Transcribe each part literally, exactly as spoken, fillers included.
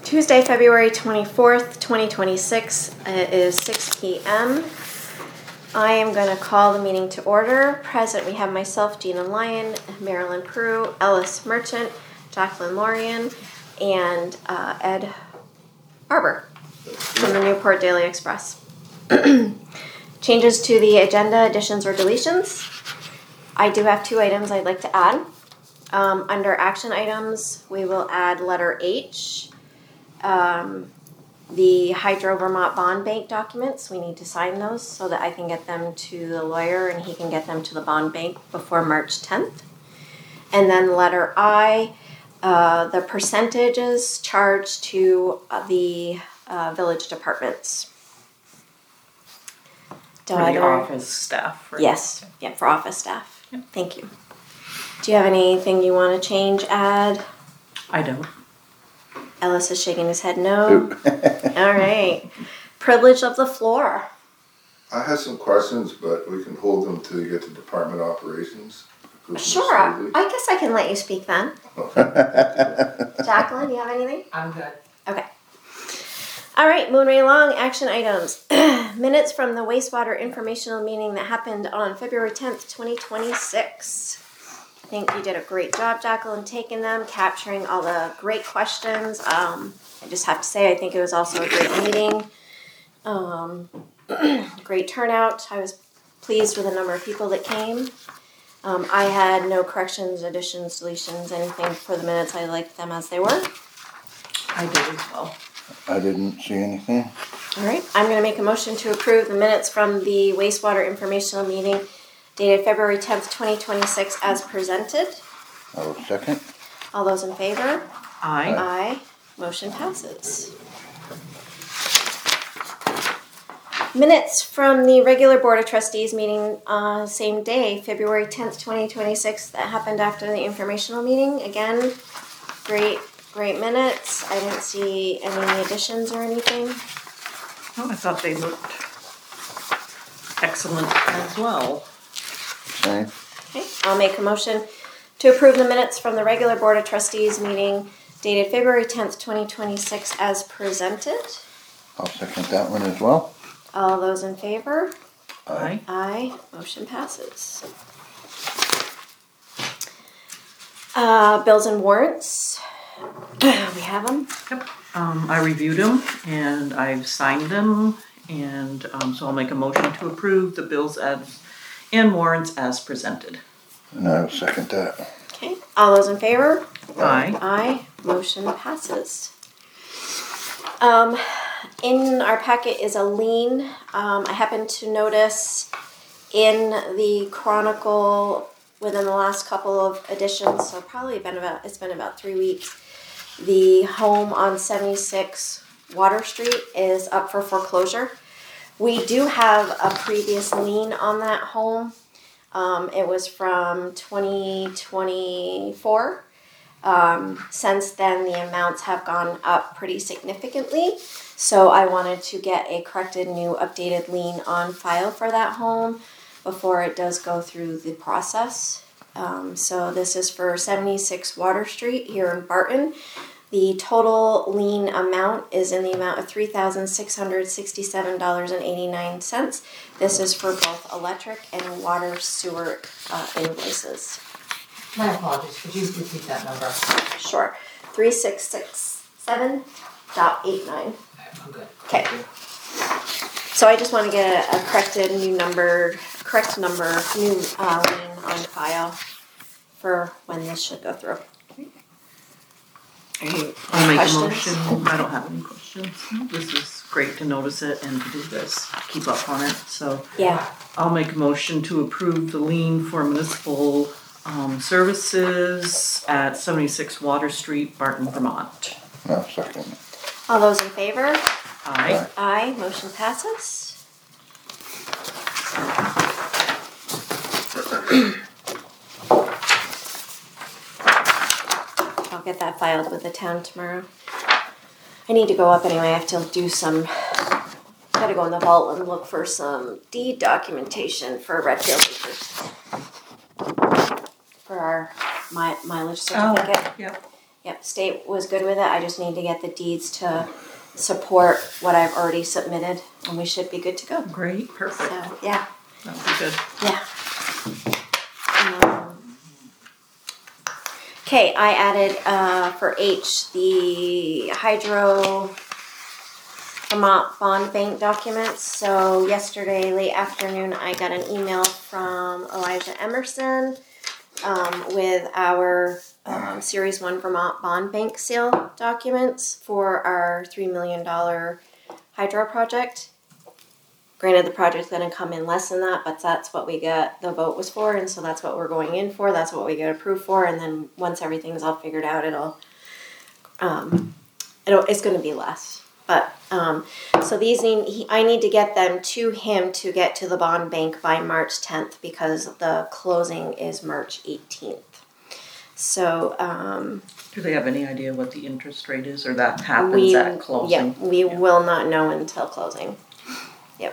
Tuesday, February twenty-fourth, twenty twenty-six. It is six p.m. I am going to call the meeting to order. Present, we have myself, Gina Lyon, Marilyn Prue, Ellis Merchant, Jacqueline Lorian, and uh, Ed Barber from the Newport Daily Express. Changes to the agenda, additions or deletions. I do have two items I'd like to add. Um, under action items, we will add letter H. Um, the Hydro Vermont Bond Bank documents, we need to sign those so that I can get them to the lawyer and he can get them to the bond bank before March tenth. And then letter I, uh, the percentages charged to uh, the uh, village departments. For the office staff, right? Yes, yeah, for office staff. Yep. Thank you. Do you have anything you want to change, add? I don't. Ellis is shaking his head no. All right. Privilege of the floor. I have some questions, but we can hold them till you get to department operations. Sure. I guess I can let you speak then. Jacqueline, you have anything? I'm good. Okay. All right, moving right along, action items. Minutes from the wastewater informational meeting that happened on February tenth, twenty twenty-six. I think you did a great job, Jacqueline, taking them, capturing all the great questions. Um, I just have to say, I think it was also a great meeting. Um, great turnout. I was pleased with the number of people that came. Um, I had no corrections, additions, deletions, anything for the minutes. I liked them as they were. I did as well. I didn't see anything. All right. I'm going to make a motion to approve the minutes from the wastewater informational meeting dated February tenth, twenty twenty-six as presented. I will second. All those in favor? Aye. Aye. Motion passes. Minutes from the regular Board of Trustees meeting uh, same day, February tenth, twenty twenty-six, that happened after the informational meeting. Again, great, great minutes. I didn't see any additions or anything. Oh, I thought they looked excellent as well. Same. Okay, I'll make a motion to approve the minutes from the regular Board of Trustees meeting dated February tenth, twenty twenty-six as presented. I'll second that one as well. All those in favor? Aye. Aye. Motion passes. Uh, bills and warrants. We have them. Yep. Um, I reviewed them and I've signed them, and um, so I'll make a motion to approve the bills as and warrants as presented. And I will second that. Okay. All those in favor? Aye. Aye. Motion passes. Um, in our packet is a lien. Um, I happened to notice in the Chronicle within the last couple of editions, so probably been about it's been about three weeks. The home on seventy-six Water Street is up for foreclosure. We do have a previous lien on that home. Um, it was from twenty twenty-four. Um, since then, the amounts have gone up pretty significantly. So I wanted to get a corrected new updated lien on file for that home before it does go through the process. Um, so this is for seventy-six Water Street here in Barton. The total lien amount is in the amount of three thousand six hundred sixty-seven dollars and eighty-nine cents. This is for both electric and water sewer uh, invoices. My apologies, could you repeat that number? Sure. three six six seven dot eight nine. I'm good. Okay. So I just want to get a, a corrected new number, correct number, new uh, lien on file for when this should go through. Any I'll make questions? a motion. I don't have any questions. This is great to notice it and to do this, keep up on it. So Yeah. I'll make a motion to approve the lien for municipal um, services at seventy-six Water Street, Barton, Vermont. I'll second. All those in favor? Aye. Aye. Motion passes. I'll get that filed with the town tomorrow. I need to go up anyway. I have to do some, gotta go in the vault and look for some deed documentation for Redfield Acres. For our mi- mileage certificate. Oh, yep. Yep, state was good with it. I just need to get the deeds to support what I've already submitted, and we should be good to go. Great, perfect. So, yeah, That would be good. yeah. Um, Okay, I added uh, for H the Hydro Vermont Bond Bank documents. So yesterday, late afternoon, I got an email from Elijah Emerson um, with our um, Series one Vermont Bond Bank sale documents for our three million dollars hydro project. Granted, the project's going to come in less than that, but that's what we got, the vote was for, and so that's what we're going in for. That's what we get approved for, and then once everything's all figured out, it'll, um, it'll it's going to be less. But um, so these need, he, I need to get them to him to get to the bond bank by March tenth because the closing is March eighteenth. So um, Do they have any idea what the interest rate is, or that happens we, at closing? yeah, we Yeah. will not know until closing. Yep.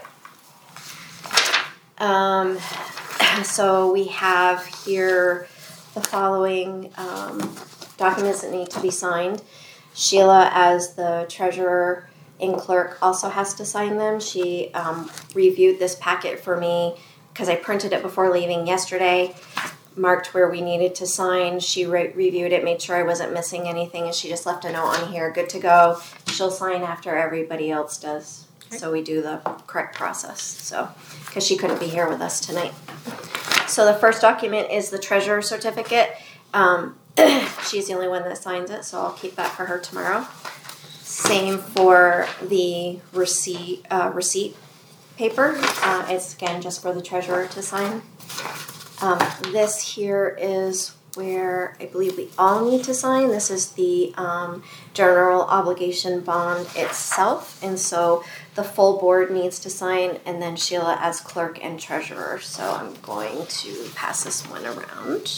Um, so we have here the following um, documents that need to be signed. Sheila, as the treasurer and clerk, also has to sign them. She um, reviewed this packet for me because I printed it before leaving yesterday, marked where we needed to sign. She re- reviewed it, made sure I wasn't missing anything, and she just left a note on here, good to go. She'll sign after everybody else does. So we do the correct process. So, because she couldn't be here with us tonight. So the first document is the treasurer certificate. Um, she's the only one that signs it, so I'll keep that for her tomorrow. Same for the receipt uh, receipt paper. Uh, it's again just for the treasurer to sign. Um, this here is where I believe we all need to sign. This is the um, general obligation bond itself, and so the full board needs to sign, and then Sheila as clerk and treasurer. So I'm going to pass this one around.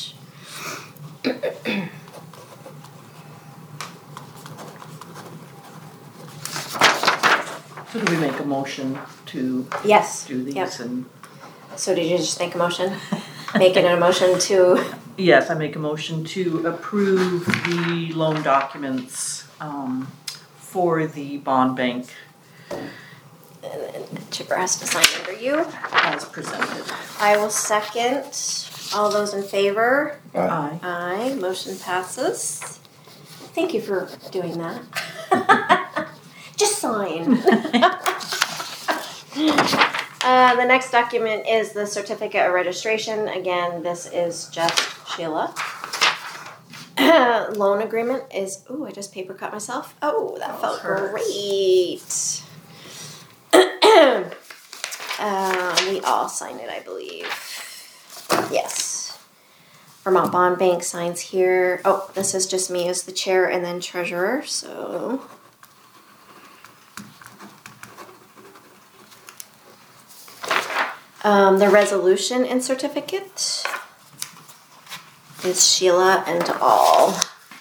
So do we make a motion to Yes. do these? Yep. And So did you just make a motion? Making a motion to... yes, I make a motion to approve the loan documents um, for the bond bank And then Chipper has to sign under you. as presented. I will second. All those in favor? Aye. Aye. Aye. Motion passes. Thank you for doing that. Just sign. uh, the next document is the certificate of registration. Again, this is just Sheila. Loan agreement is, ooh, I just paper cut myself. Oh, that Oh, felt hurts. great. uh, we all sign it, I believe. Yes. Vermont Bond Bank signs here. Oh, this is just me as the chair and then treasurer, so... Um, the resolution and certificate is Sheila and all.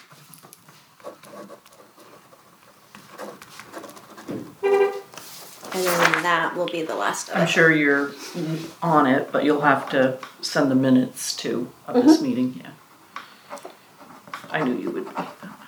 And then that will be the last of I'm it. sure you're on it, but you'll have to send the minutes too of this Mm-hmm. meeting, yeah. I knew you would be.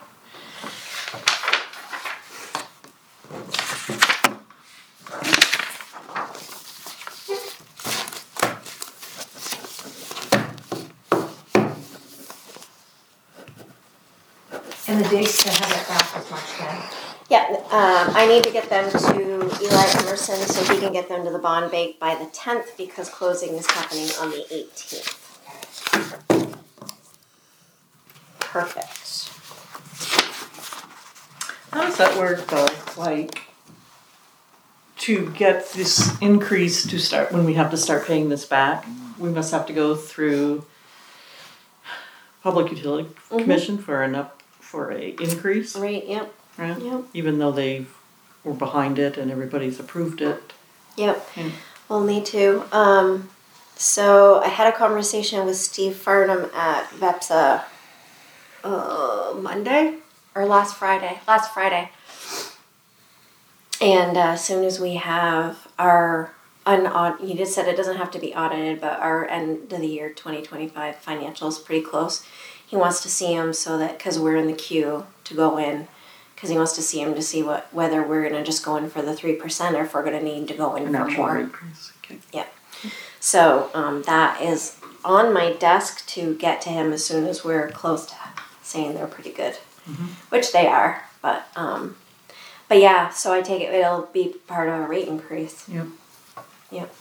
And the dates to have it back is March tenth. Yeah, um, I need to get them to Eli Emerson so he can get them to the bond bank by the tenth because closing is happening on the eighteenth. Perfect. How does that work though? Like, to get this increase to start, when we have to start paying this back, we must have to go through Public Utility Mhm. Commission for an up, for a increase, Right, yep, right? yep, Even though they were behind it and everybody's approved it. yep. Mm. We'll need to. Um, so I had a conversation with Steve Farnham at VEPSA uh, Monday or last Friday. Last Friday. And uh, as soon as we have our unaud, you just said it doesn't have to be audited, but our end of the year twenty twenty-five financials pretty close. he wants to see him so that, because we're in the queue to go in, because he wants to see him to see what whether we're going to just go in for the three percent or if we're going to need to go in An for actual more. rate increase. Okay. Yeah. So um, that is on my desk to get to him as soon as we're close to saying they're pretty good, Mm-hmm. which which they are. But um, but yeah, so I take it it'll be part of a rate increase. Yep. Yep.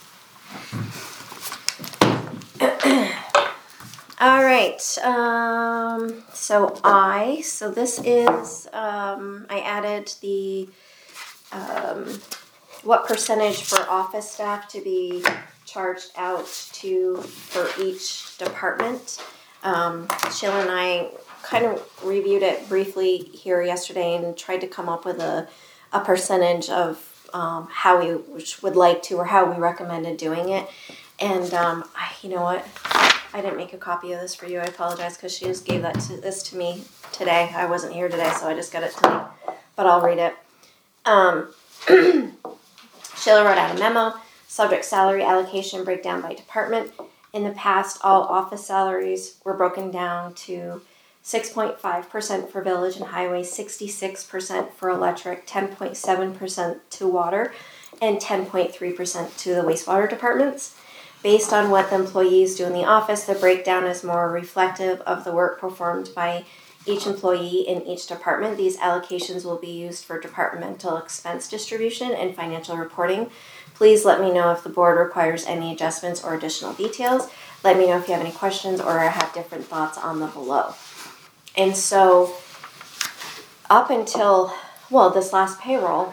All right. Um, so I so this is um, I added the um, what percentage for office staff to be charged out to for each department. Um, Sheila and I kind of reviewed it briefly here yesterday and tried to come up with a, a percentage of um, how we would like to or how we recommended doing it. And um, I, you know what? I didn't make a copy of this for you. I apologize because she just gave that to, this to me today. I wasn't here today, so I just got it tonight. But I'll read it. Um, Sheila wrote out a memo. Subject salary allocation breakdown by department. In the past, all office salaries were broken down to six point five percent for village and highway, sixty-six percent for electric, ten point seven percent to water, and ten point three percent to the wastewater departments. Based on what the employees do in the office, the breakdown is more reflective of the work performed by each employee in each department. These allocations will be used for departmental expense distribution and financial reporting. Please let me know if the board requires any adjustments or additional details. Let me know if you have any questions or have different thoughts on the below. And so up until, well, this last payroll,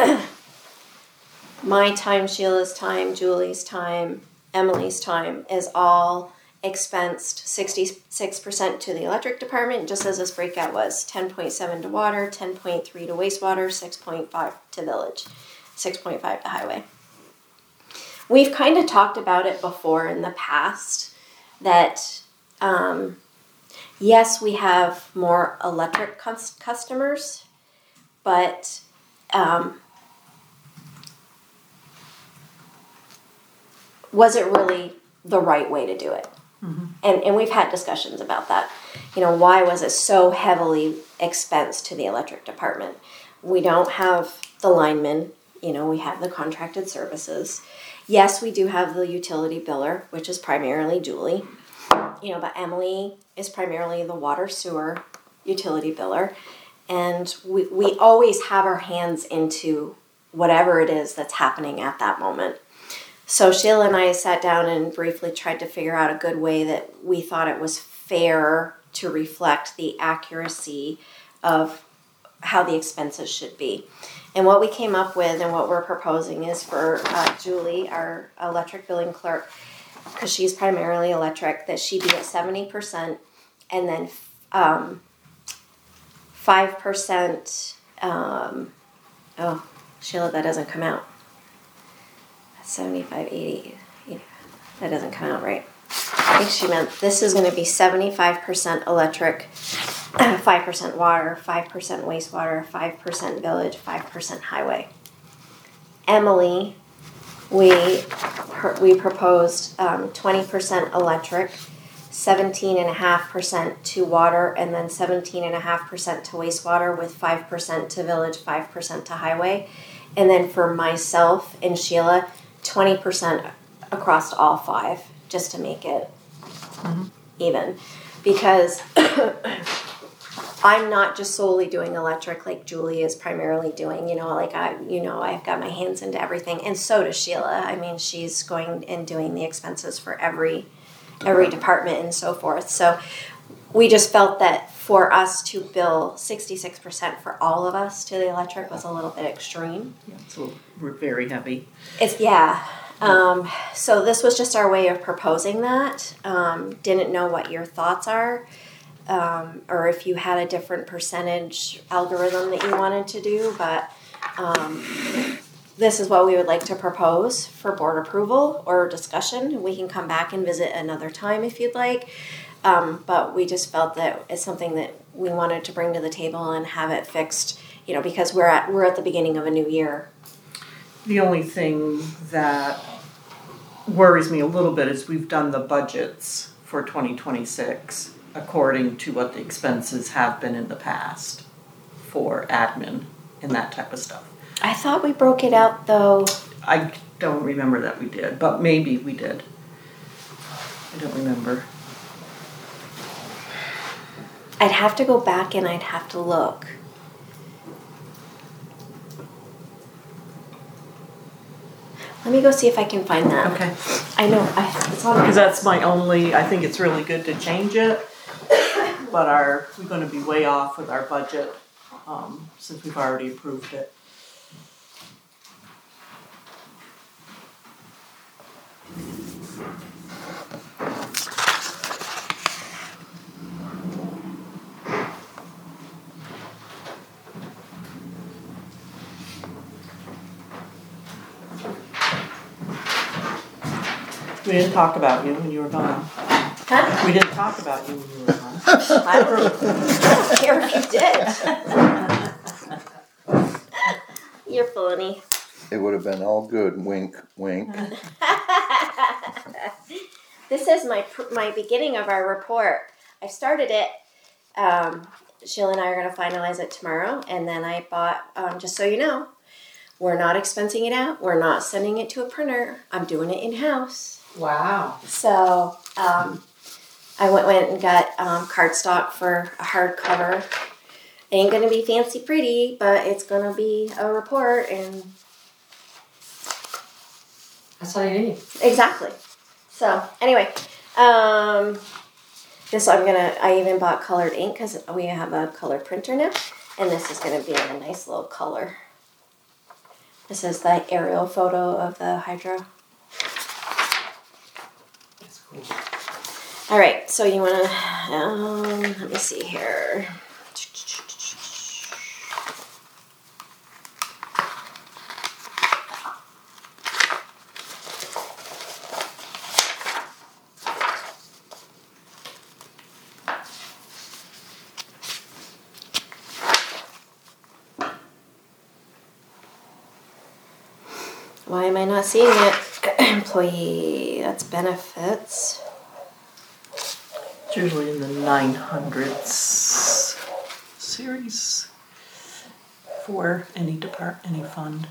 my time, Sheila's time, Julie's time, Emily's time is all expensed sixty-six percent to the electric department, just as this breakout was. ten point seven to water, ten point three to wastewater, six point five to village, six point five to highway. We've kind of talked about it before in the past that, um, yes, we have more electric cus- customers, but um, was it really the right way to do it? Mm-hmm. And and we've had discussions about that. You know, why was it so heavily expensed to the electric department? We don't have the linemen. You know, we have the contracted services. Yes, we do have the utility biller, which is primarily Julie. You know, but Emily is primarily the water sewer utility biller. And we, we always have our hands into whatever it is that's happening at that moment. So Sheila and I sat down and briefly tried to figure out a good way that we thought it was fair to reflect the accuracy of how the expenses should be. And what we came up with and what we're proposing is for uh, Julie, our electric billing clerk, because she's primarily electric, that she be at seventy percent and then um, five percent, um, oh, Sheila, that doesn't come out. seventy-five, eighty, eighty, that doesn't come out right. I think she meant this is going to be seventy-five percent electric, five percent water, five percent wastewater, five percent village, five percent highway. Emily, we we proposed um, twenty percent electric, seventeen point five percent to water, and then seventeen point five percent to wastewater with five percent to village, five percent to highway. And then for myself and Sheila, twenty percent across all five, just to make it mm-hmm. even. Because I'm not just solely doing electric like Julie is primarily doing, you know, like I, you know, I've got my hands into everything. And so does Sheila. I mean, she's going and doing the expenses for every, every department and so forth. So we just felt that for us to bill sixty-six percent for all of us to the electric was a little bit extreme. Yeah, so we're very heavy. It's, yeah. Um, so this was just our way of proposing that. Um, didn't know what your thoughts are, um, or if you had a different percentage algorithm that you wanted to do, but um, this is what we would like to propose for board approval or discussion. We can come back and visit another time if you'd like. Um, but we just felt that it's something that we wanted to bring to the table and have it fixed, you know, because we're at we're at the beginning of a new year. The only thing that worries me a little bit is we've done the budgets for twenty twenty-six, according to what the expenses have been in the past for admin and that type of stuff. I thought we broke it out though. I don't remember that we did, but maybe we did. I don't remember. I'd have to go back and I'd have to look. Let me go see if I can find that. Okay. I know, I, it's on. Because that's my only, I think it's really good to change it, but our, we're gonna be way off with our budget, um, since we've already approved it. We didn't talk about you when you were gone. Huh? We didn't talk about you when you were gone. I don't, I don't care if you did. You're funny. It would have been all good, wink, wink. This is my pr- my beginning of our report. I started it. Um, Sheila and I are going to finalize it tomorrow, and then I bought. Um, just so you know, we're not expensing it out. We're not sending it to a printer. I'm doing it in house. Wow. So um, I went went and got um, cardstock for a hardcover. Ain't gonna be fancy pretty, but it's gonna be a report and That's all you need. exactly. So anyway, um, this I'm gonna. I even bought colored ink because we have a color printer now, and this is gonna be in a nice little color. This is the aerial photo of the hydro. That's cool. All right, so you wanna? Um, let me see here. Why am I not seeing it? Employee, that's benefits. It's usually in the nine hundreds series for any depart, any fund.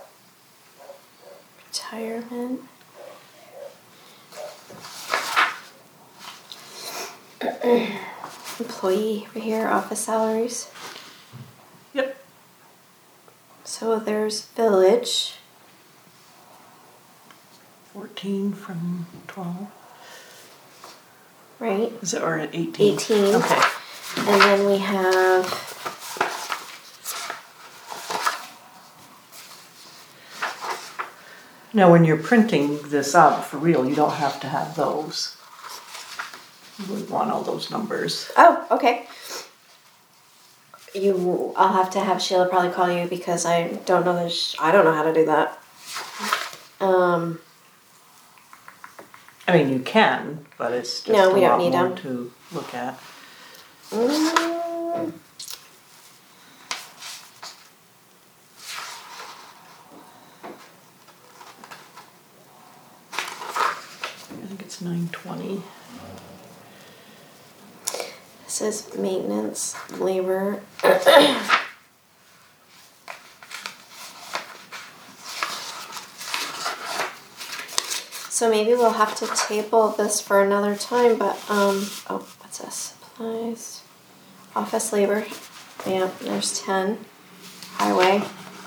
Retirement. Employee over here, office salaries. Yep. So there's village. fourteen from twelve. Right. Is it, or at eighteen? eighteen. Okay. And then we have Now, when you're printing this up for real, you don't have to have those. You wouldn't want all those numbers. oh, okay. You, I'll have to have Sheila probably call you because I don't know this. I don't know how to do that. Um. I mean, you can, but it's just No, a we don't lot need more them. to look at. mm, I think it's nine twenty. This is maintenance, labor. So maybe we'll have to table this for another time, but, um, oh, what's this? Supplies, office labor. Yeah, there's ten. Highway.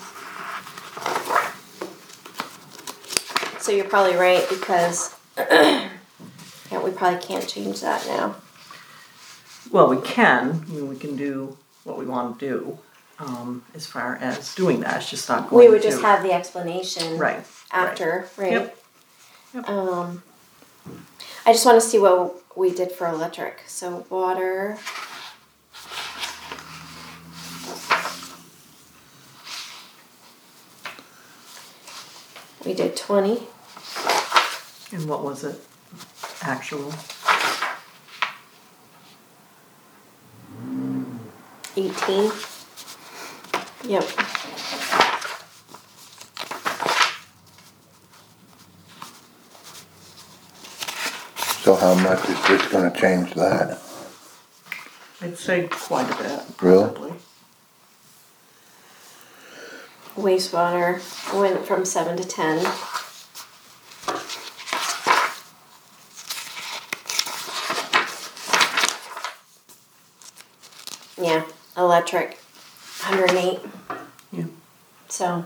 So you're probably right because, yeah, we probably can't change that now. Well, we can. I mean, we can do what we want to do um, as far as doing that. It's just not going We to. would just have the explanation Right. after, right? Yep. Yep. Um, I just want to see what we did for electric. So water. We did twenty. And what was it? Actual. eighteen. Yep. So how much is this gonna change that? I'd say quite a bit, Really? probably. Wastewater went from seven to ten. Yeah, electric, one hundred eight. Yeah. So,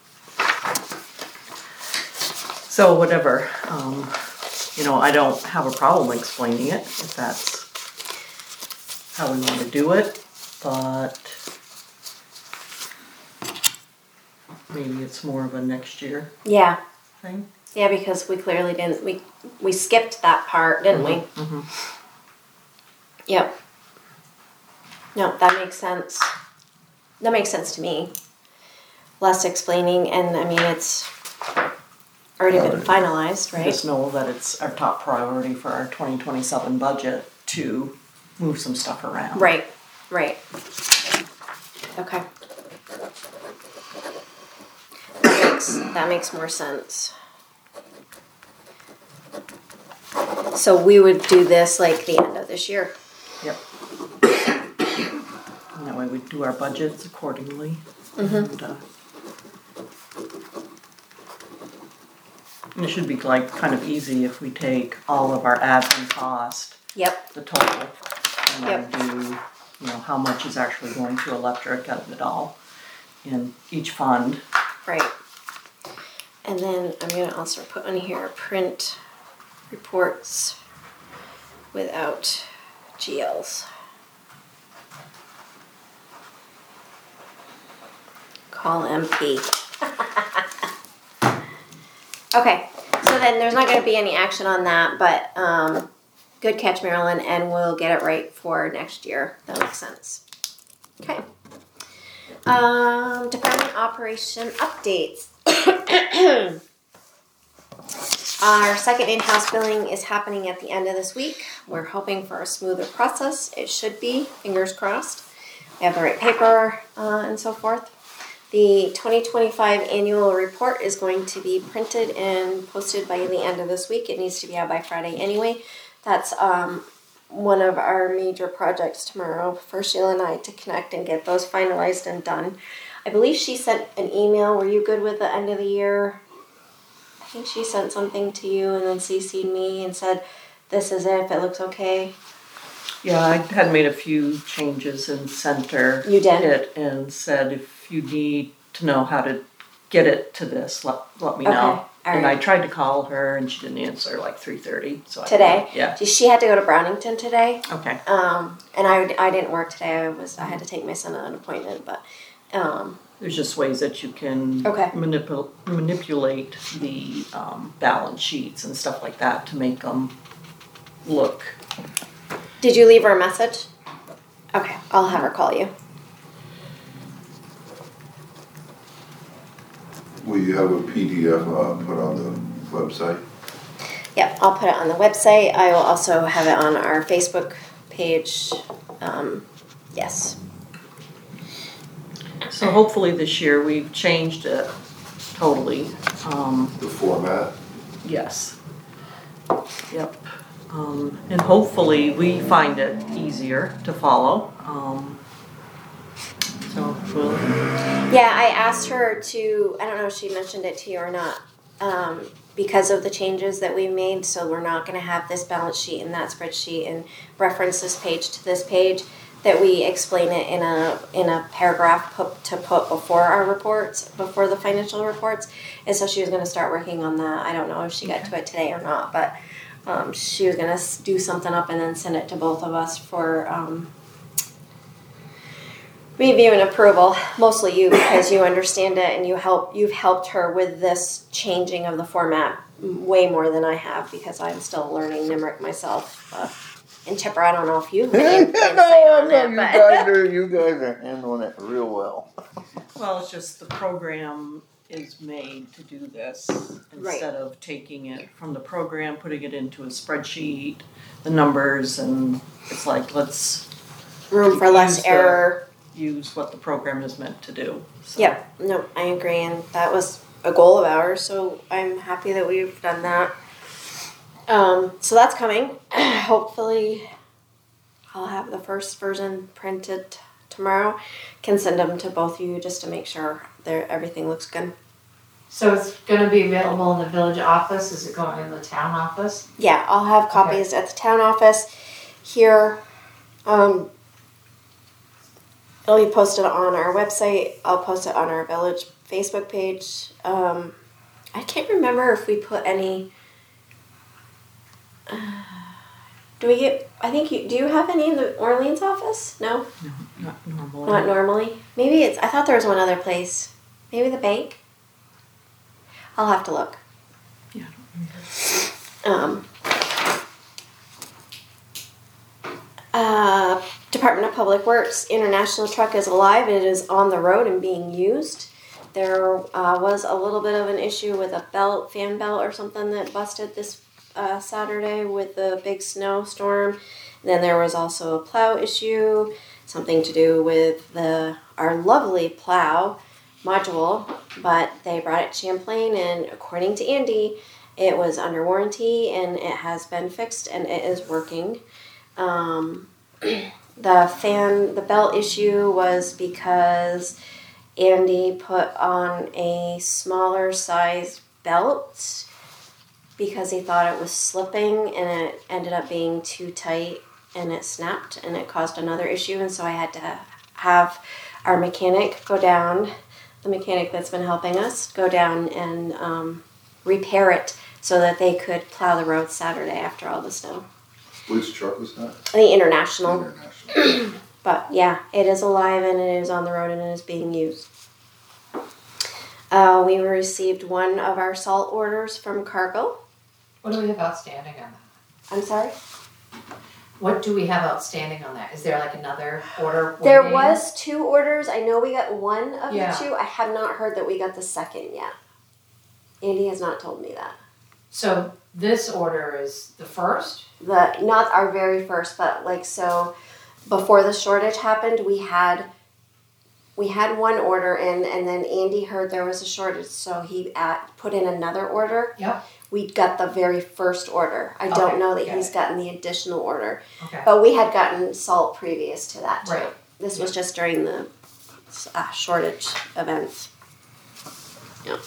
So whatever, um, you know, I don't have a problem explaining it if that's how we want to do it, but maybe it's more of a next year yeah. thing. Yeah, because we clearly didn't, we, we skipped that part, didn't we? Mhm. Yep. No, that makes sense. That makes sense to me. Less explaining, and I mean, it's already been finalized, right? Just know that it's our top priority for our twenty twenty-seven budget to move some stuff around. Right, right. Okay. That makes, that makes more sense. So we would do this like the end of this year. Yep. And that way we do our budgets accordingly. Mm-hmm. And, uh, and it should be like kind of easy if we take all of our admin cost, Yep, the total, and then Yep. do, you know, how much is actually going to electric out of it all in each fund. right. And then I'm gonna also put on here, print reports without G Ls. Call M P. Okay, so then there's not gonna be any action on that, but, um, good catch, Marilyn, and we'll get it right for next year. That makes sense. Okay. Um, department operation updates. Our second in-house billing is happening at the end of this week. We're hoping for a smoother process. It should be, fingers crossed. We have the right paper uh, and so forth. The twenty twenty-five annual report is going to be printed and posted by the end of this week. It needs to be out by Friday anyway. That's um, one of our major projects tomorrow for Sheila and I to connect and get those finalized and done. I believe she sent an email. Were you good with the end of the year? I think she sent something to you and then C C'd me and said, this is it, if it looks okay. Yeah, I had made a few changes in center. You did? It and said if you need to know how to get it to this, let, let me Okay, know. all And I right. tried to call her and she didn't answer like three thirty. So I- Today? Yeah. She had to go to Brownington today. Okay. Um, and I, I didn't work today. I was I had to take my son to an appointment, but um, There's just ways that you can Okay. manipul- manipulate the um, balance sheets and stuff like that to make them look. did you leave her a message? Okay, I'll have her call you. Will you have a P D F uh, put on the website? Yep, I'll put it on the website. I will also have it on our Facebook page. Um, yes. So hopefully this year we've changed it totally. Um, The format? yes. Yep. Um, and hopefully we find it easier to follow. Um, so we'll. Yeah, I asked her to, I don't know if she mentioned it to you or not, um, because of the changes that we made, so we're not going to have this balance sheet and that spreadsheet and reference this page to this page, that we explain it in a in a paragraph put, to put before our reports, before the financial reports. And so she was going to start working on that. I don't know if she got to it today or not, but um, she was going to do something up and then send it to both of us for um, review and approval. Mostly you, because you understand it and you help. You've helped her with this changing of the format way more than I have, because I'm still learning Nimerick myself. Uh, and Chipper, I don't know if you've been No, insight no, on no, it, you but guys are, you guys are handling it real well. Well, it's just the program is made to do this Right. instead of taking it from the program, putting it into a spreadsheet, the numbers, and it's like, let's room for use less the- error. use what the program is meant to do. So. Yep, no, I agree, and that was a goal of ours, so I'm happy that we've done that. Um, so that's coming. Hopefully, I'll have the first version printed tomorrow. Can send them to both of you just to make sure that everything looks good. So it's gonna be available in the village office, is it going in the town office? Yeah, I'll have copies at the town office here. Um, it'll be posted on our website. I'll post it on our village Facebook page. Um, I can't remember if we put any. Uh, do we get? I think you do. You have any in the Orleans office? No, Not normally. not normally. Maybe it's. I thought there was one other place. Maybe the bank. I'll have to look. Yeah. Um, uh, Department of Public Works International truck is alive. It is on the road and being used. There uh, was a little bit of an issue with a belt, fan belt or something that busted this uh, Saturday with the big snowstorm. Then there was also a plow issue, something to do with the our lovely plow module, but they brought it to Champlain, and according to Andy, it was under warranty and it has been fixed and it is working. Um, the fan, the belt issue was because Andy put on a smaller size belt because he thought it was slipping, and it ended up being too tight and it snapped and it caused another issue. And so I had to have our mechanic go down, the mechanic that's been helping us, go down and um, repair it so that they could plow the road Saturday after all the snow. Which truck was that? The International. International. But yeah, it is alive and it is on the road and it is being used. Uh, we received one of our salt orders from Cargill. What do we have outstanding on that? I'm sorry? What do we have outstanding on that? Is there like another order? There waiting? was two orders. I know we got one of Yeah. the two. I have not heard that we got the second yet. Andy has not told me that. So this order is the first? The not our very first, but like so before the shortage happened, we had we had one order in, and then Andy heard there was a shortage, so he at, put in another order. Yep. We got the very first order. I Okay, don't know that got he's it. gotten the additional order, Okay. but we had gotten salt previous to that too. Right. This was just during the uh, shortage events. Yeah.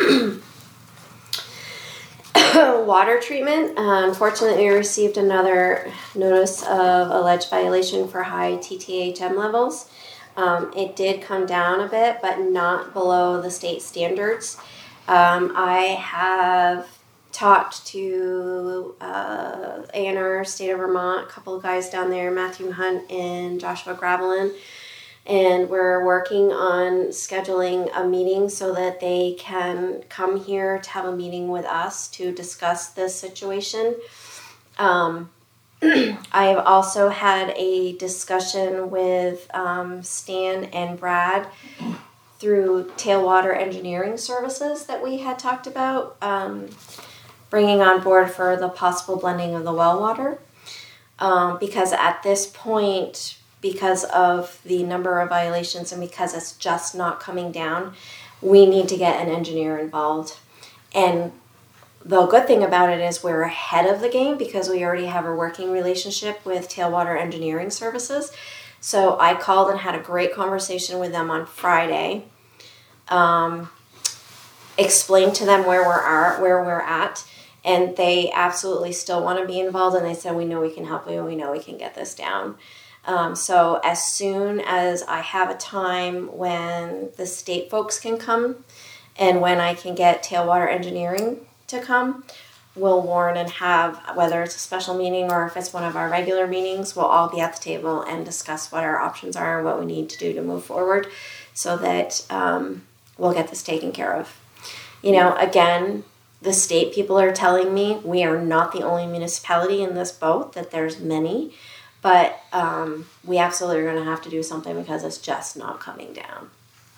Water treatment. Uh, unfortunately, we received another notice of alleged violation for high T T H M levels. Um, it did come down a bit, but not below the state standards. Um, I have talked to uh, A and R State of Vermont, a couple of guys down there, Matthew Hunt and Joshua Gravelin, and we're working on scheduling a meeting so that they can come here to have a meeting with us to discuss this situation. Um, I have also had a discussion with um, Stan and Brad through Tailwater Engineering Services that we had talked about, um, bringing on board for the possible blending of the well water. Um, because at this point, because of the number of violations and because it's just not coming down, we need to get an engineer involved. And the good thing about it is we're ahead of the game because we already have a working relationship with Tailwater Engineering Services. So I called and had a great conversation with them on Friday. Um, explained to them where we're at, where we're at, and they absolutely still want to be involved. And they said, "We know we can help you. We know we can get this down." Um, so as soon as I have a time when the state folks can come, and when I can get Tailwater Engineering to come, we'll warn and have, whether it's a special meeting or if it's one of our regular meetings, we'll all be at the table and discuss what our options are and what we need to do to move forward so that um, we'll get this taken care of. You know, again, the state people are telling me we are not the only municipality in this boat, that there's many, but um, we absolutely are going to have to do something because it's just not coming down.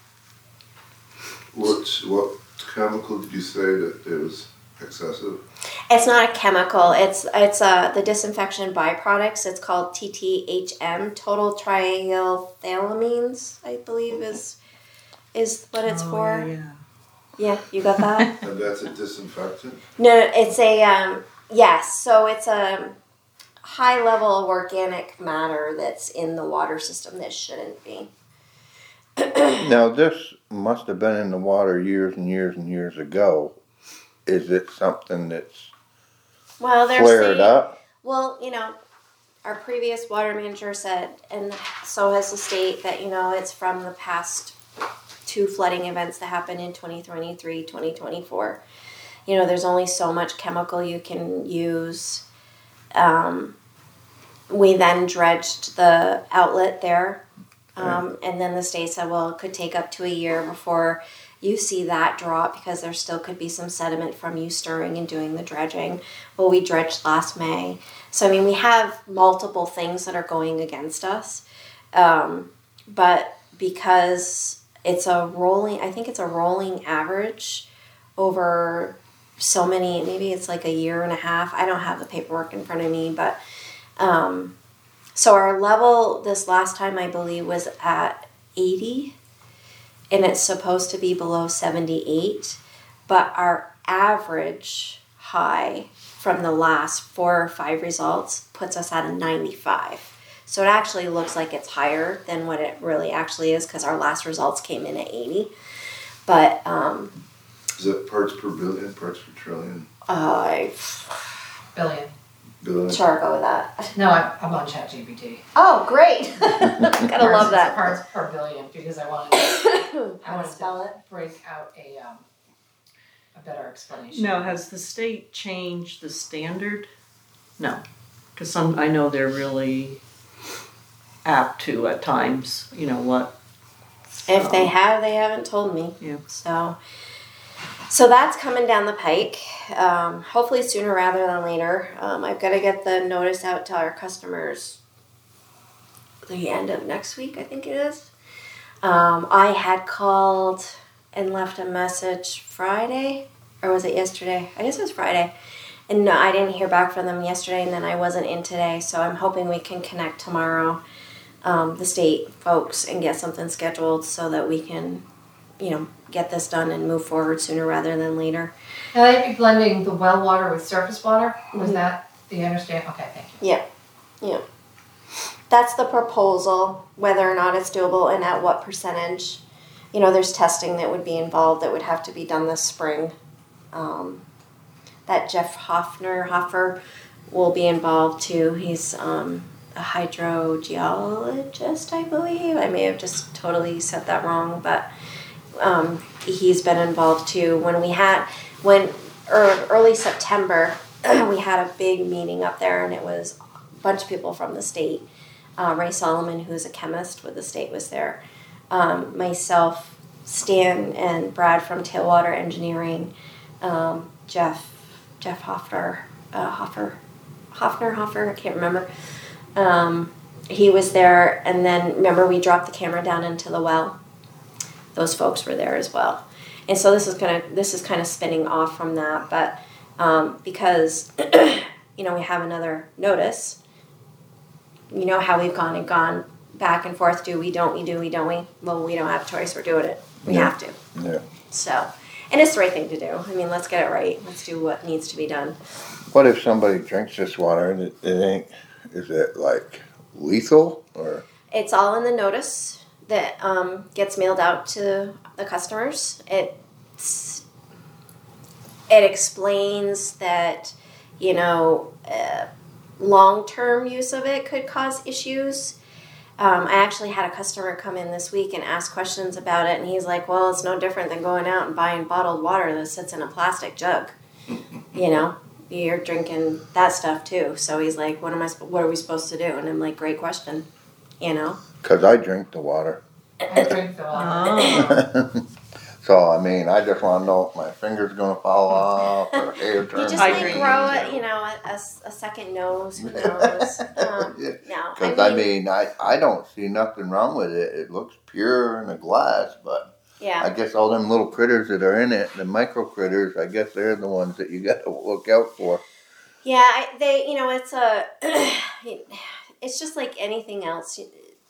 What, what chemical did you say that it was excessive? It's not a chemical. It's it's uh, the disinfection byproducts. It's called T T H M, total triethylamines, I believe is is what it's Oh, for. Yeah. Yeah, you got that? And that's a disinfectant? No, no, it's a um, yes. So it's a high level of organic matter that's in the water system that shouldn't be. Now, this must have been in the water years and years and years ago. Is it something that's Well, they're flared saying, up? well, you know, our previous water manager said, and so has the state, that, you know, it's from the past two flooding events that happened in twenty twenty-three, twenty twenty-four. You know, there's only so much chemical you can use. Um, we then dredged the outlet there. Um, and then the state said, well, it could take up to a year before you see that drop because there still could be some sediment from you stirring and doing the dredging. Well, we dredged last May. So, I mean, we have multiple things that are going against us. Um, but because it's a rolling, I think it's a rolling average over so many, maybe it's like a year and a half. I don't have the paperwork in front of me, but um, so our level this last time, I believe, was at eighty, and it's supposed to be below seventy-eight, but our average high from the last four or five results puts us at a ninety-five. So it actually looks like it's higher than what it really actually is because our last results came in at eighty. But um, Is it parts per billion, parts per trillion, I Billion. billion? sure go with that. No, I'm, I'm on ChatGPT. Oh, great! Gotta love that. Parts per billion because I wanted to, I How to wanted spell to it? break out a um, a better explanation. Now, has the state changed the standard? No, because some, I know they're really apt to at times, you know what. If they um, have, they haven't told me. Yeah. So, so that's coming down the pike. Um, hopefully sooner rather than later. Um, I've got to get the notice out to our customers the end of next week, I think it is. Um, I had called and left a message Friday, or was it yesterday? I guess it was Friday. And no, I didn't hear back from them yesterday, and then I wasn't in today, so I'm hoping we can connect tomorrow, um, the state folks, and get something scheduled so that we can, you know, get this done and move forward sooner rather than later. Now they'd be blending the well water with surface water. Was Mhm. that the understand? Okay, thank you. Yeah, yeah. That's the proposal, whether or not it's doable and at what percentage. You know, there's testing that would be involved that would have to be done this spring. Um, that Jeff Hoffner, Hoffer will be involved too. He's um, a hydrogeologist, I believe. I may have just totally said that wrong, but um, he's been involved too. When we had, when er, early September, we had a big meeting up there, and it was a bunch of people from the state. Uh, Ray Solomon, who's a chemist with the state, was there. Um, myself, Stan, and Brad from Tailwater Engineering, um, Jeff, Jeff Hoffer, uh, Hoffer, Hoffner, Hoffer, I can't remember. Um, he was there, and then remember we dropped the camera down into the well. Those folks were there as well, and so this is kind of this is kind of spinning off from that, but um, because you know we have another notice. You know how we've gone and gone back and forth. Do we? Don't we? Do we? Don't we? Well, we don't have a choice. We're doing it. We Yeah. have to. Yeah. So, and it's the right thing to do. I mean, let's get it right. Let's do what needs to be done. What if somebody drinks this water and it, it ain't, is it like lethal or? It's all in the notice that um, gets mailed out to the customers. It's, it explains that, you know, uh, long-term use of it could cause issues. Um, I actually had a customer come in this week and ask questions about it, and he's like, well, it's no different than going out and buying bottled water that sits in a plastic jug. You know, you're drinking that stuff too. So he's like, what am I, what are we supposed to do? And I'm like, great question, you know? Cause I drink the water. I drink the water. Oh, So, I mean, I just wanna know if my finger's gonna fall off or hair You turn. just I might agree. grow it, you know, a, a, a second nose, who knows? Um, Yeah. no, Cause I mean, I, I don't see nothing wrong with it. It looks pure in a glass, but yeah. I guess all them little critters that are in it, the micro critters, I guess they're the ones that you gotta look out for. Yeah, I, they, you know, it's a, it's just like anything else.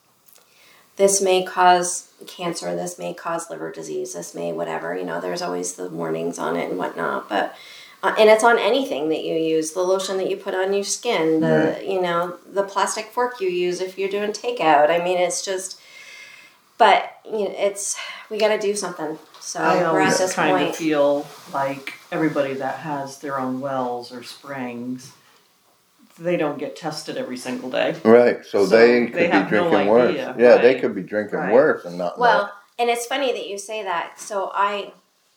This may cause cancer, this may cause liver disease, this may whatever, you know, there's always the warnings on it and whatnot. But Uh, and it's on anything that you use, the lotion that you put on your skin, the, Right. you know, the plastic fork you use if you're doing takeout. I mean, it's just, but, you know, it's, we got to do something. So I we're at always this kind point. of feel like everybody that has their own wells or springs, they don't get tested every single day. Right, so, So they could they be have no drinking worse. idea, Yeah, they right. could be drinking Right. worse and not know. Well, and it's funny that you say that. So I,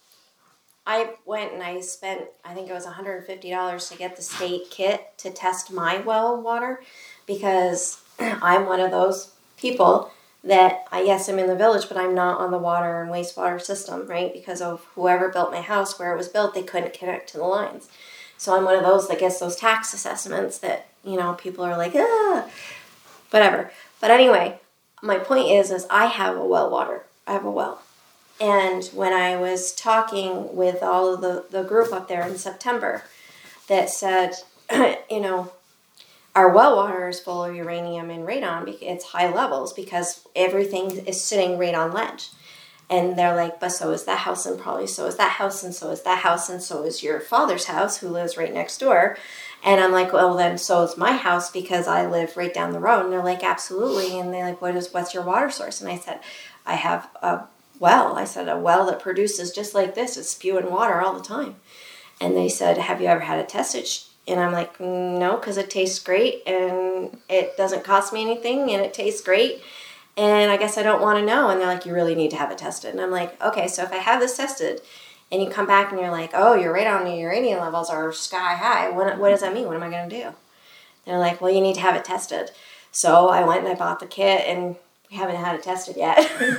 I went and I spent, I think it was one hundred fifty dollars to get the state kit to test my well water, because I'm one of those people that, I, yes, I'm in the village, but I'm not on the water and wastewater system, right? Because of whoever built my house, where it was built, they couldn't connect to the lines. So I'm one of those that gets those tax assessments that, you know, people are like, ah, whatever. But anyway, my point is, is I have a well water. I have a well. And when I was talking with all of the, the group up there in September that said, you know, our well water is full of uranium and radon, because it's high levels because everything is sitting right on ledge. And they're like, but so is that house, and probably so is that house, and so is that house, and so is your father's house who lives right next door. And I'm like, well, then so is my house because I live right down the road. And they're like, absolutely. And they're like, what is, what's your water source? And I said, I have a well. I said, a well that produces just like this. It's spewing water all the time. And they said, have you ever had it tested? And I'm like, no, because it tastes great and it doesn't cost me anything and it tastes great. And I guess I don't want to know. And they're like, you really need to have it tested. And I'm like, okay, so if I have this tested and you come back and you're like, oh, your radon and uranium levels are sky high, what, what does that mean? What am I going to do? They're like, well, you need to have it tested. So I went and I bought the kit, and we haven't had it tested yet.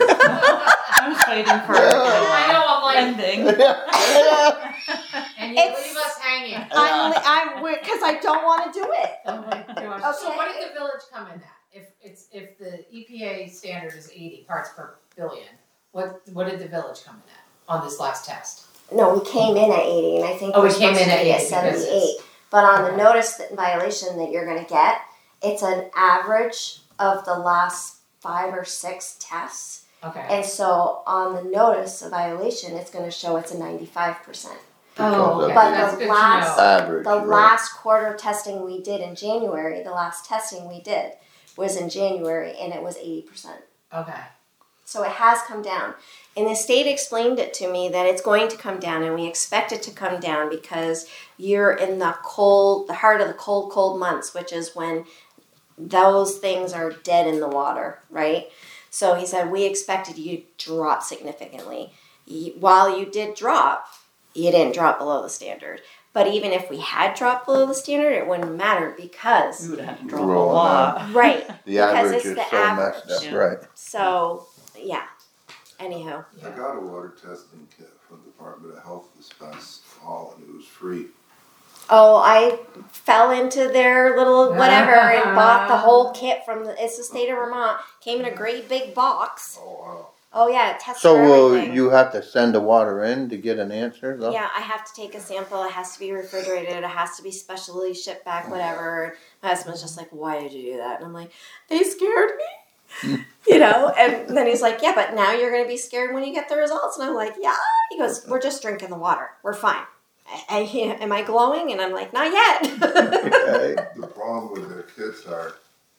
I was waiting for it. I know, I'm like, Ending. and you It's- leave us hanging. I'm, I'm weird because I don't want to do it. Oh my gosh. So Okay. what did the village come in at? If it's, if the E P A standard is eighty parts per billion, what, what did the village come in at on this last test? No, we came in at eighty, and I think Oh, we're we came supposed in to at be at eighty because it's- seventy-eight. But on the Okay. notice that violation that you're going to get, it's an average of the last five or six tests. Okay. And so on the notice of violation, it's going to show it's a ninety-five percent. Oh, okay. But That's the good to last- know. Average, The right. last quarter testing we did in January, the last testing we did was in January, and it was eighty percent. Okay. So it has come down. And the state explained it to me that it's going to come down, and we expect it to come down because you're in the cold, the heart of the cold, cold months, which is when those things are dead in the water, right? So he said, we expected you to drop significantly. You- While you did drop, you didn't drop below the standard. But even if we had dropped below the standard, it wouldn't matter because, We would have had to drop a Rolling lot. right, The because average it's is the so average. messed up, Yeah. right? So, yeah. Anyhow. I got a water testing kit from the Department of Health this past fall, and it was free. Oh, I fell into their little whatever and bought the whole kit from the, it's the state of Vermont. Came in a great big box. Oh, wow. Oh yeah, it tests So for will everything. you have to send the water in to get an answer though? Yeah, I have to take a sample. It has to be refrigerated. It has to be specially shipped back, whatever. My husband's just like, why did you do that? And I'm like, they scared me. You know, and then he's like, yeah, but now you're going to be scared when you get the results. And I'm like, yeah. He goes, we're just drinking the water. We're fine. I, I, am I glowing? And I'm like, not yet. Okay. The problem with their kits are,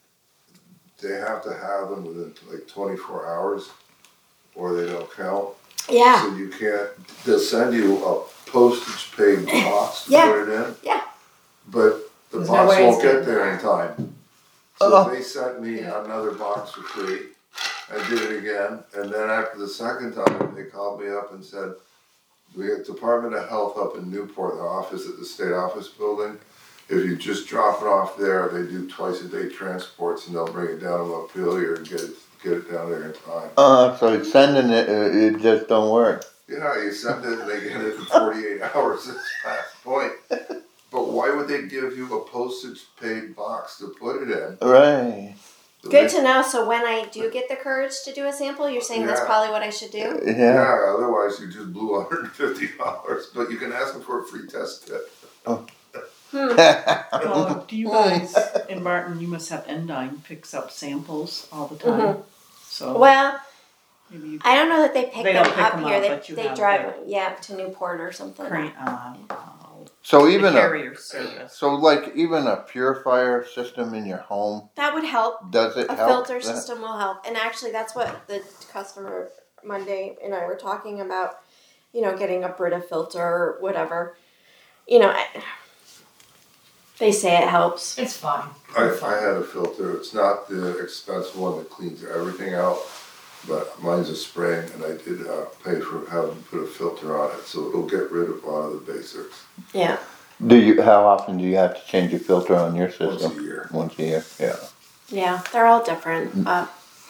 they have to have them within like twenty-four hours, or they don't count. Yeah. So you can't, they'll send you a postage paid box to Yeah. put it in. Yeah. But the There's no box way it's won't get getting there in time. So Oh. they sent me another box for free. I did it again, and then after the second time, they called me up and said, we got Department of Health up in Newport, the office at the state office building. If you just drop it off there, they do twice a day transports, and they'll bring it down to Montpelier and get it, get it down there in time. Uh, so it's sending it, uh, it just don't work. Yeah, you send it and they get it in forty-eight hours at that point. But why would they give you a postage paid box to put it in? Right. Good to know. So when I do get the courage to do a sample, you're saying that's Yeah. probably what I should do? Yeah, Yeah. otherwise you just blew one hundred fifty dollars. But you can ask them for a free test kit. Oh, do you guys in Barton? You must have Endyne picks up samples all the time. So Well, maybe you I don't know that they pick They them don't pick up them here. up, they but you they have drive their- yeah to Newport or something. crank. Uh, I'll So the even a, carrier service. so like even a purifier system in your home, That would help. does it A help? filter that? system will help. And actually, that's what the customer Monday and I were talking about. You know, getting a Brita filter or whatever. You know, I, they say it helps. It's fine. I, I had a filter, it's not the expensive one that cleans everything out, but mine's a spring, and I did, uh, pay for having to put a filter on it, so it'll get rid of a lot of the basics Yeah. Do you? How often do you have to change your filter on your once system? a year. Once a year. Yeah. Yeah, they're all different. Uh, I,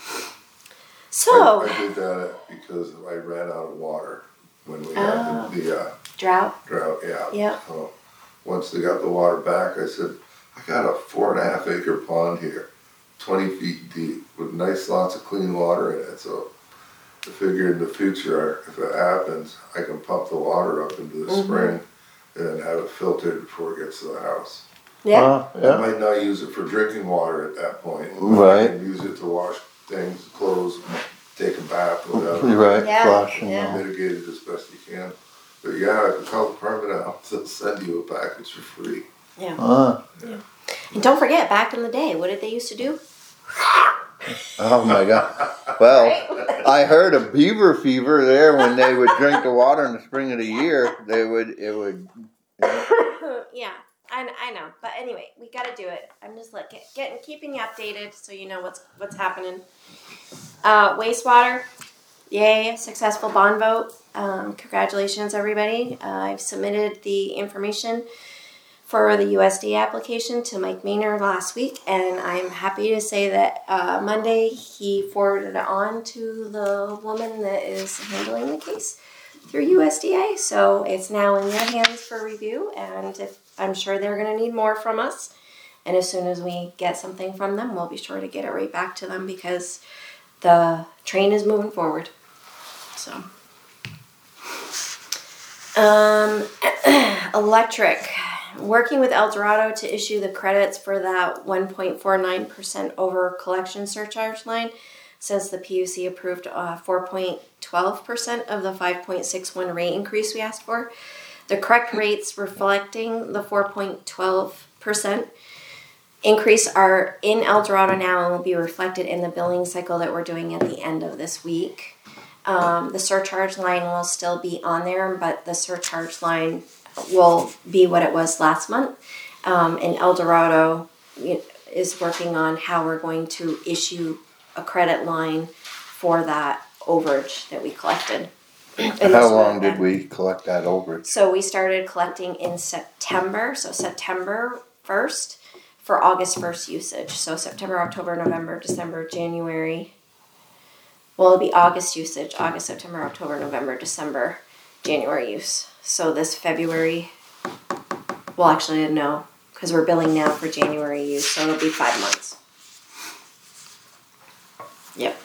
so, I did that because I ran out of water when we had Oh. the, the, uh, drought. drought, yeah. Yeah. So, once they got the water back, I said, I got a four and a half acre pond here, twenty feet deep, with nice lots of clean water in it, so I figured in the future, if it happens, I can pump the water up into the Mhm. spring and then have it filtered before it gets to the house. Yeah. Uh, I yeah. might not use it for drinking water at that point. but Right. I can use it to wash things, clothes, take a bath, whatever. Right. Yeah, Flush and yeah. all. Mitigate it as best you can. But yeah, if you call the permanent house, they'll send you a package for free. Yeah. Uh, And don't forget, back in the day, what did they used to do? oh my God. Well, I heard of beaver fever there when they would drink the water in the spring of the year. They would. It would. Yeah, I, I know. But anyway, we got to do it. I'm just like get, getting keeping you updated so you know what's what's happening. Uh, wastewater, yay! Successful bond vote. Um, congratulations, everybody. Uh, I've submitted the information for the U S D application to Mike Maynard last week, and I'm happy to say that uh, Monday he forwarded it on to the woman that is handling the case through U S D A. So it's now in their hands for review, and if, I'm sure they're going to need more from us. And as soon as we get something from them, we'll be sure to get it right back to them because the train is moving forward. So, um, electric. Working with El Dorado to issue the credits for that one point four nine percent over collection surcharge line, since the P U C approved uh, four point one two percent of the five point six one rate increase we asked for. The correct rates reflecting the four point one two percent increase are in El Dorado now and will be reflected in the billing cycle that we're doing at the end of this week. Um, the surcharge line will still be on there, but the surcharge line will be what it was last month. Um, and El Dorado is working on how we're going to issue a credit line for that overage that we collected. And this How would long have did been- we collect that overage? So we started collecting in September, so September first for August first usage. So September, October, November, December, January. Well, it'll be August usage, August, September, October, November, December, January use. So this February, well, actually, no, because we're billing now for January use, so it'll be five months. Yep.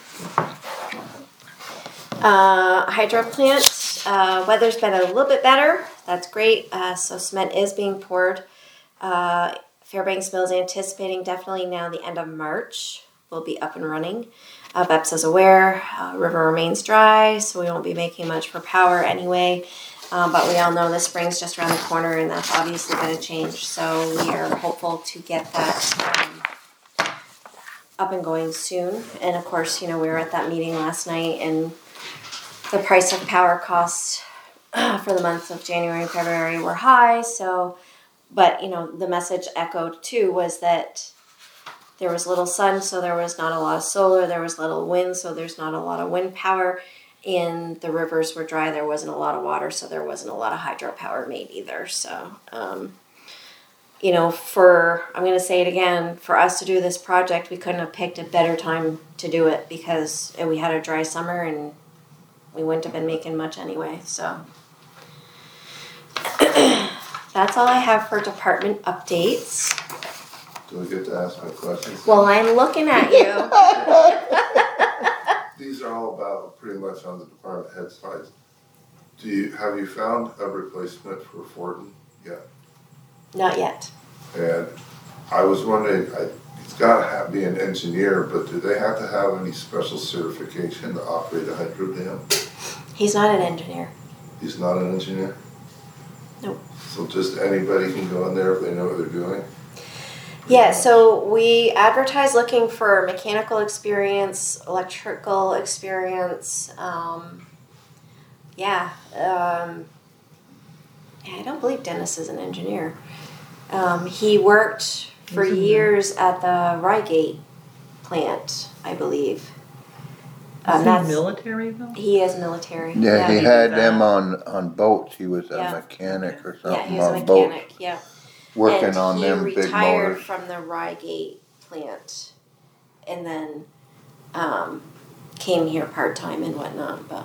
Uh, hydro plant, uh, weather's been a little bit better. That's great. Uh, so cement is being poured. Uh, Fairbanks Mill is anticipating definitely now the end of March will be up and running. Uh, B E P S is aware. Uh, river remains dry, so we won't be making much for power anyway. Uh, but we all know the spring's just around the corner, and that's obviously going to change. So we are hopeful to get that um, up and going soon. And of course, you know, we were at that meeting last night, and the price of power costs uh, for the months of January and February were high. So, but you know, the message echoed too was that there was little sun, so there was not a lot of solar. There was little wind, so there's not a lot of wind power. And the rivers were dry. There wasn't a lot of water, so there wasn't a lot of hydropower made either. So, um, you know, for, I'm going to say it again, for us to do this project, we couldn't have picked a better time to do it because we had a dry summer and we wouldn't have been making much anyway. So, that's all I have for department updates. Do I get to ask my questions? Well, I'm looking at you. These are all about pretty much on the department head sides. Do you, have you found a replacement for Fortin yet? Not yet. And I was wondering, I, it's gotta have, be an engineer, but do they have to have any special certification to operate a hydro dam? He's not an engineer. He's not an engineer? Nope. So just anybody can go in there if they know what they're doing? Yeah, so we advertise looking for mechanical experience, electrical experience. Um, yeah, um, yeah, I don't believe Dennis is an engineer. Um, he worked for Isn't years at the Rygate plant, I believe. Um, Is that's, he military though? he is military. Yeah, he he had did them that. on, on boats. He was a Yeah. mechanic or Yeah, something he was a on boats, mechanic. Yeah. working and on he them big retired motors. from the Rygate plant, and then um, came here part time and whatnot. But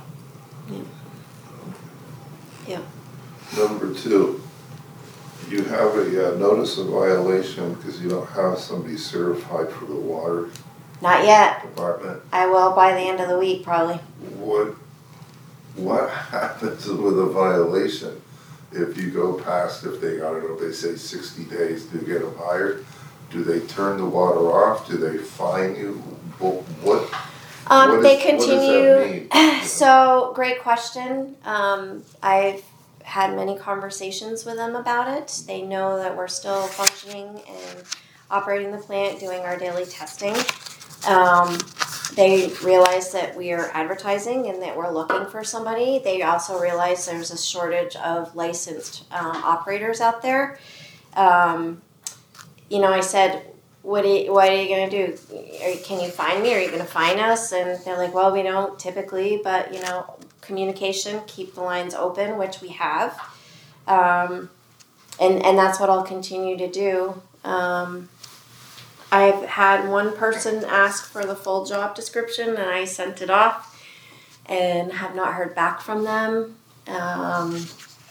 yeah, Number two, you have a uh, notice of violation because you don't have somebody certified for the water not yet. department. I will by the end of the week probably. What, what happens with a violation if you go past, if they, I don't know, if they say sixty days to get them hired? Do they turn the water off? Do they fine you? What, what, Um, what they is- what does continue. that mean? So great question. Um, I've had many conversations with them about it. They know that we're still functioning and operating the plant, doing our daily testing. Um, they realize that we are advertising and that we're looking for somebody. They also realize there's a shortage of licensed um, operators out there. Um, you know, I said, what are you, what are you going to do? Are, you- can you find me? Are you going to find us? And they're like, well, we don't typically, but, you know, communication, keep the lines open, which we have. Um, and, and that's what I'll continue to do. Um, I've had one person ask for the full job description and I sent it off and have not heard back from them. Um,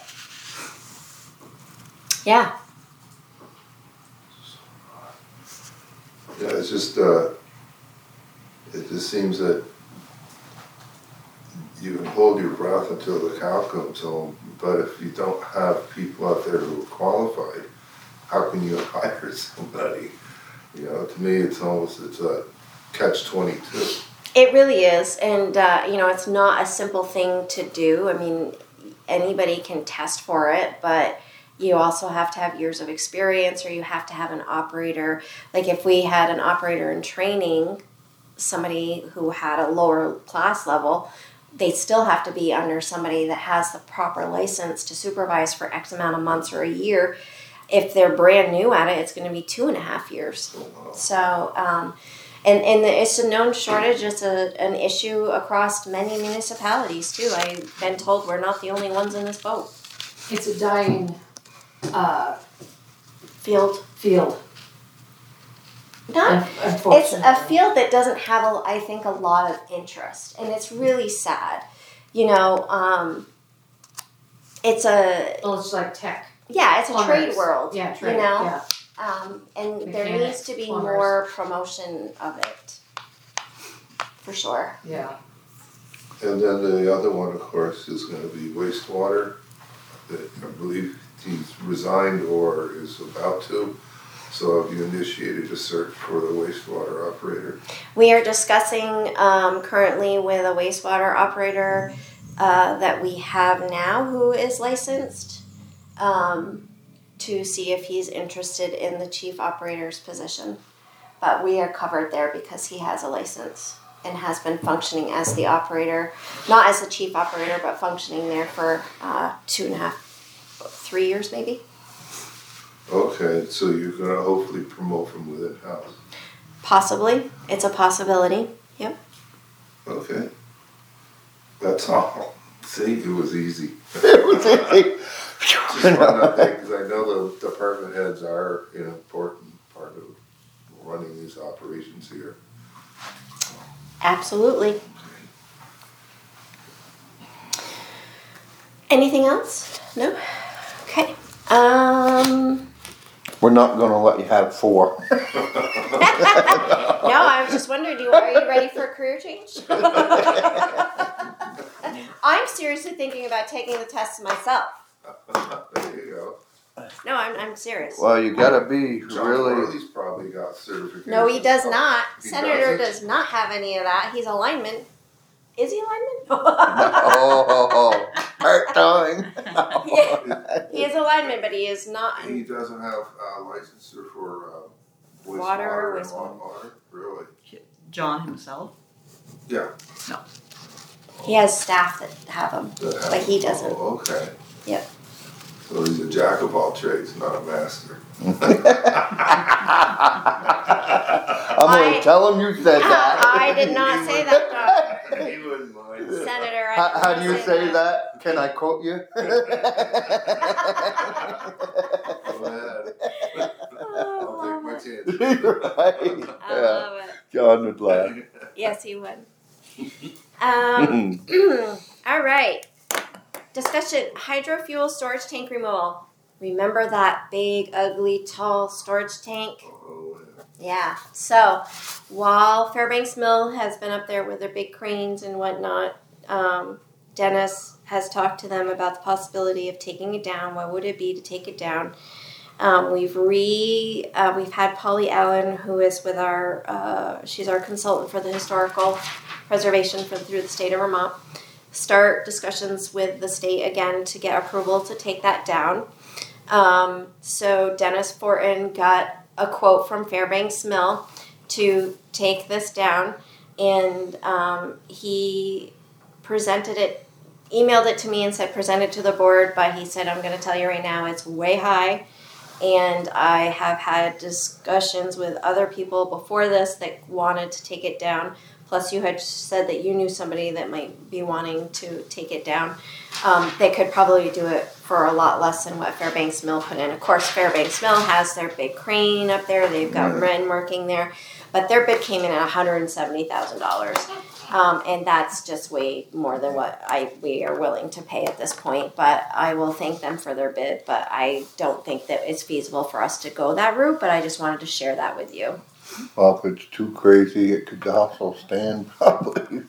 yeah. Yeah, it's just, uh, it just seems that you can hold your breath until the cow comes home, but if you don't have people out there who are qualified, how can you hire somebody? You know, to me, it's almost, it's a catch twenty-two. It really is. And, uh, you know, it's not a simple thing to do. I mean, anybody can test for it, but you also have to have years of experience or you have to have an operator. Like if we had an operator in training, somebody who had a lower class level, they still have to be under somebody that has the proper license to supervise for X amount of months or a year. If they're brand new at it, it's going to be two and a half years. So, um, and, and it's a known shortage. It's a, an issue across many municipalities too. I've been told we're not the only ones in this boat. It's a dying uh, Field. field. Not, un- it's Unfortunately, a field that doesn't have, a, I think, a lot of interest. And it's really sad. You know, um, it's a, Well, it's like tech. yeah, it's a Plumbers. trade world. Yeah, trade. You know? Yeah. Um, and there Mechanics, needs to be plumbers. more promotion of it. For sure. Yeah. And then the other one, of course, is gonna be wastewater, that I believe he's resigned or is about to. So have you initiated a search for the wastewater operator? We are discussing um, currently with a wastewater operator uh, that we have now who is licensed um, to see if he's interested in the chief operator's position. But we are covered there because he has a license and has been functioning as the operator, not as the chief operator, but functioning there for uh, two and a half, three years maybe. Okay, so you're gonna hopefully promote from within house. Possibly. It's a possibility. Yep. Okay. That's all. See, it was easy. It was easy. Just one update, because I know the department heads are an important part of running these operations here. Absolutely. Anything else? No? Okay. Um, We're not gonna let you have four. no, I was just wondering, do you, are you ready for a career change? I'm seriously thinking about taking the test myself. There you go. No, I'm, I'm serious. Well, you gotta be John really, Worley's probably got certification. No, he does not. He Senator doesn't? does not have any of that. He's a lineman. Is he a lineman? oh, part time. He is a Shannon, but he is not. He doesn't have uh, licensure for uh, wastewater Water, and wastewater. lawn water, really? John himself? Yeah. He has staff that have them, that have- but he doesn't. Oh, okay. Yep. So he's a jack of all trades, not a master. I'm gonna I- tell him you said that. I did not say that, John. He wouldn't mind. Senator. I How, did how not do you say that? Can I quote you? Go ahead. I'll take my chances. right. I Yeah. love it. John would laugh. Yes, he would. Um, all right. Discussion, hydrofuel storage tank removal. Remember that big, ugly, tall storage tank? Oh, Yeah. So while Fairbanks Mill has been up there with their big cranes and whatnot, um, Dennis has talked to them about the possibility of taking it down. What would it be to take it down? Um, we've re uh, we've had Polly Allen, who is with our uh, she's our consultant for the historical preservation for through the state of Vermont. Start discussions with the state again to get approval to take that down. Um, so Dennis Fortin got a quote from Fairbanks Mill to take this down, and um, he presented it, emailed it to me and said present it to the board, but he said, I'm going to tell you right now it's way high, and I have had discussions with other people before this that wanted to take it down. Plus, you had said that you knew somebody that might be wanting to take it down. Um, they could probably do it for a lot less than what Fairbanks Mill put in. Of course, Fairbanks Mill has their big crane up there. They've got men working there. But their bid came in at one hundred seventy thousand dollars. Um, and that's just way more than what I we are willing to pay at this point. But I will thank them for their bid. But I don't think that it's feasible for us to go that route. But I just wanted to share that with you. Well, if it's too crazy, it could also stand probably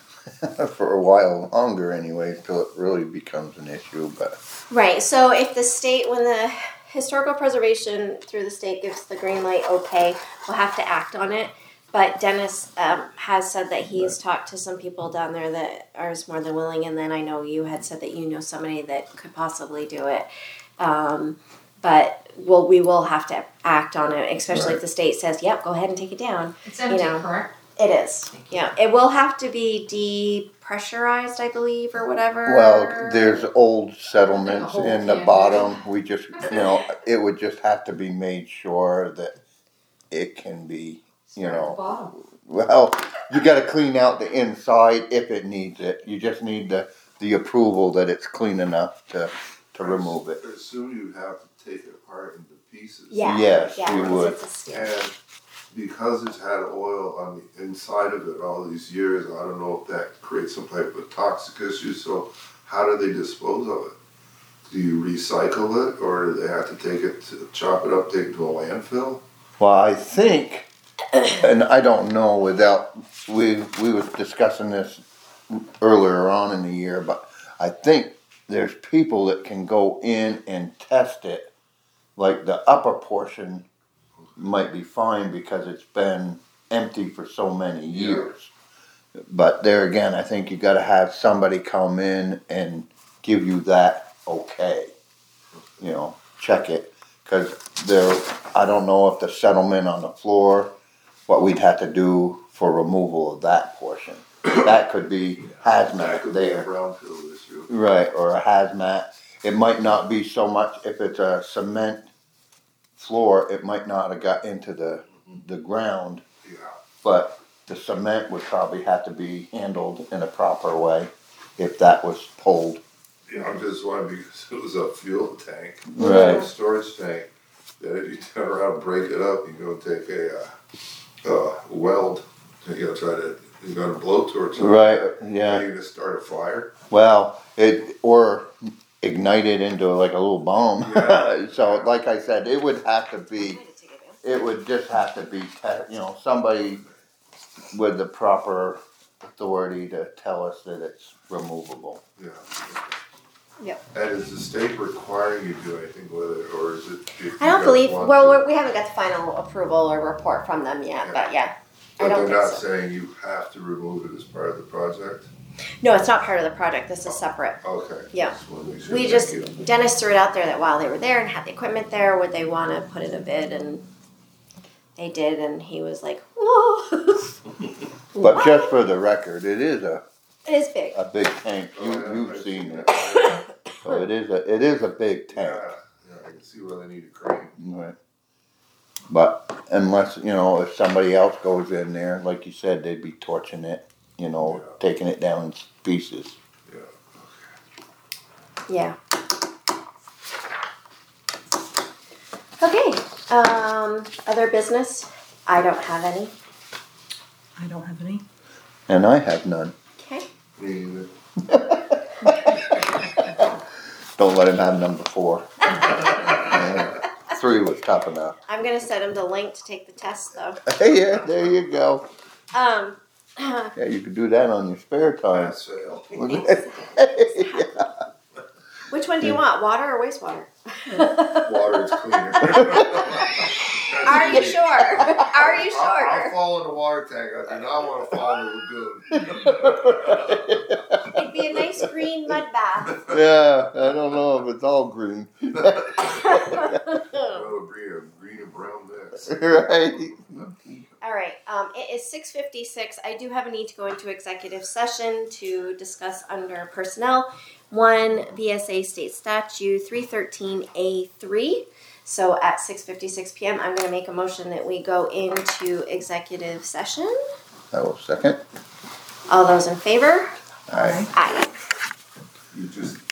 for a while longer anyway, till it really becomes an issue. But Right. So if the state, when the historical preservation through the state gives the green light, okay, we'll have to act on it. But Dennis um, has said that he's talked to some people down there that are more than willing, and then I know you had said that you know somebody that could possibly do it. Um, but we'll, we will have to act on it, especially if the state says, "Yep, go ahead and take it down." It's empty, You know. correct? It is. Yeah, it will have to be depressurized, I believe, or whatever. well, there's old settlements Like a in the whole bottom. We just, you know, it would just have to be made sure that it can be, you know. Bottom. Well, you got to clean out the inside if it needs it. You just need the the approval that it's clean enough to to remove it. I assume you'd have to take it apart into pieces. Yeah. Yes, yeah, we because would. It's a steel. And because it's had oil on the inside of it all these years, I don't know if that creates some type of toxic issue. So how do they dispose of it? Do you recycle it, or do they have to take it, to chop it up, take it to a landfill? Well, I think, and I don't know without, we, we was discussing this earlier on in the year, but I think there's people that can go in and test it. Like the upper portion might be fine because it's been empty for so many years. But there again, I think you gotta have somebody come in and give you that okay. You know, check it. Cause there, I don't know if the settlement on the floor, what we'd have to do for removal of that portion. That could be That hazmat could be a there. brownfield issue. Right, or a hazmat. It might not be so much, if it's a cement floor, it might not have got into the, the ground, Yeah. but the cement would probably have to be handled in a proper way if that was pulled. Yeah, I'm just wondering because it was a fuel tank, Right. a storage tank, that if you turn around and break it up, you go take a uh, uh, weld, you know, try to, you're gonna blowtorch it. Right, Are yeah. you gonna start a fire? Well, it, or ignite it into like a little bomb. Yeah. So like I said, it would have to be, it would just have to be, te- you know, somebody with the proper authority to tell us that it's removable. Yeah. Yep. And is the state requiring you to do anything with it, or is it? if you I don't guys believe. want Well, to? we're, we haven't got the final approval or report from them yet, Yeah. but yeah, I But don't they're think not so. saying you have to remove it as part of the project? No, it's not part of the project. This is separate. Okay. Yeah. Just wanna make sure. We Thank just, you. Dennis threw it out there that while they were there and had the equipment there, would they want to put in a bid? And they did, and he was like, whoa. But just for the record, it is a, It is big. a big tank. Oh, You, yeah, you've I've seen it. Yeah, So it is a, it is a big tank. yeah, I can see where they need a crane. Right. But unless, you know, if somebody else goes in there, like you said, they'd be torching it, you know, Yeah. taking it down in pieces. Yeah. Yeah. Okay. Um, other business? I don't have any. I don't have any. And I have none. Okay. Me either. Don't let him have number four. Yeah. Three was tough enough. I'm gonna send him the link to take the test, though. Hey, yeah, there you go. Um. Yeah, you could do that on your spare time. Pass fail. Which one do you want, water or wastewater? Water is cleaner. Are you sure? Are you I'll, I'll sure? fall in the water tank. I do not want to fall in the lagoon. It'd be a nice green mud bath. Yeah, I don't know if it's all green. Oh, green, green and brown mix. Right. All right. Um, it is six fifty-six. I do have a need to go into executive session to discuss under personnel one V S A state statute three thirteen A three. So at six fifty-six p.m., I'm going to make a motion that we go into executive session. I will second. All those in favor? Aye. Aye. You just